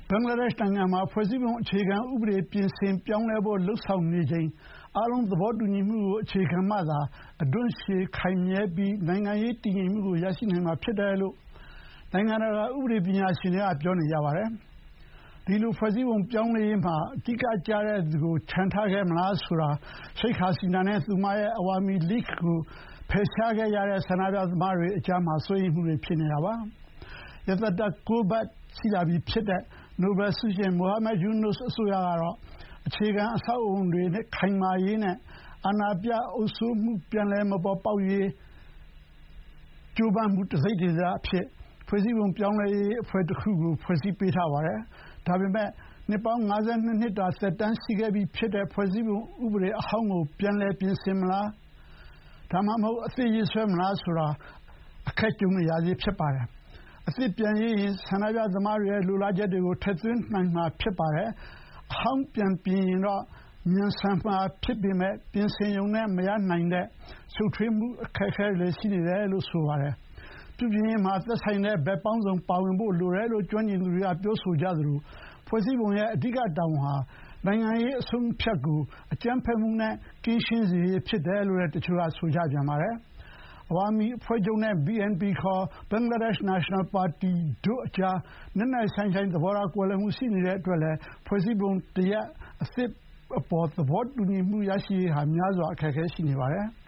ဘင်္ဂလားဒေ့ရှ်နိုင်ငံမှာဖွဲ့စည်းပုံအခြေခံဥပဒေပြင်ဆင်ပြောင်းလဲဖို့လှုံ့ဆော်နေချိန်အားလုံးသဘောတူညီမှုကိုအခြေခံမှသာအတွင်းရှည်ခိုင်မြဲပြီးနိုင်ငံရေးတည်ငြိမ်မှုကိုရရှိနိုင်မှာဖြစ်တယ်လို့နိုင်ငံတကာဥပဒေပညာရှင်တွေကပြောနေကြပါတယ်။ဒီလိုဖွဲ့စည်းပုံပြောင်းလဲရေးမှာအဓိကကျတဲ့သူကိုခြံထားခဲ့မလားဆိုတာရှိတ်ဟာစီနာနဲ့သူမရဲ့အဝါမီလိဂ်ကိုဖယ်ရှားခဲ့ရတဲ့ဆန္ဒပြသမားတွေအကြားမှာစိုးရိမ်မှုတွေဖြစ်နေတာပါ။ရသက်တ9 ပတ်ရှိလာပြီဖြစ်တဲ့နိုဘယ်ဆုရှင်မိုဟာမက်ယူနွတ်အစိုးရကတော့အခြေခံအဆောက်အအုံတွေနဲ့ခိုင်မာရေးနဲ့အာဏာပြအုပ်စိုးမှုပြန်လည်မပေါ်ပေါက်ရေးကြိုးပမ်းမှုတစ်စိတ်တဒေသအဖြစ်ဖွဲ့စည်းပုံပြောင်းလဲရေးအဖွဲ့တစ်ခုကိုဖွဲ့စည်းပေးထားပါတယ်။ဒါပေမဲ့နှစ်ပေါင်း52နှစ်တာသက်တမ်းရှိခဲ့ပြီဖြစ်တဲ့ဖွဲ့စည်းပုံဥပဒေအဟောင်းကိုပြန်လည်ပြင်ဆင်မလားဒါမှမဟုတ်အသစ်ရေးဆွဲမလားဆိုတာအခက်ကြုံနေရသေးဖြစ်ပါတယ်။အသစ်ပြန်ရေးရင်ဆန္ဒပြသမားတွေရဲ့လိုလားချက်တွေကိုထည့်သွင်းနိုင်မှာဖြစ်ပါတယ်။အဟောင်းပြန်ပြင်ရင်တော့မြန်ဆန်မှာဖြစ်ပေမဲ့ပြင်ဆင်ရုံနဲ့မရနိုင်တဲ့ရှုပ်ထွေးမှုအခက်အခဲတွေရှိနေတယ်လို့ဆိုပါတယ်။ပြည်ပြင်းမှာသက်ဆိုင်တဲ့ဘက်ပေါင်းစုံပါဝင်ဖို့လိုတယ်လို့ကျွမ်းကျင်သူတွေကပြောဆိုကြသလိုဖွဲ့စည်းပုံရဲ့အဓိကတာဝန်ဟာနိုင်ငံရေးအဆုံးအဖြတ်ကိုအကြမ်းဖက်မှုနဲ့ကင်းရှင်းစေရေးဖြစ်တယ်လို့လည်းတချို့ကဆိုကြပြန်ပါတယ်။အဝါမီအဖွဲ့ချုပ်နဲ့ BNP ခေါ် Bangladesh National Party တို့အကြားနက်နက်ရှိုင်းရှိုင်းသဘောထားကွဲလွဲမှုရှိနေတဲ့အတွက်လည်းဖွဲ့စည်းပုံတစ်ရပ်အသစ်အပေါ်သဘောတူညီမှုရရှိရေးဟာများစွာအခက်အခဲရှိနေပါတယ်။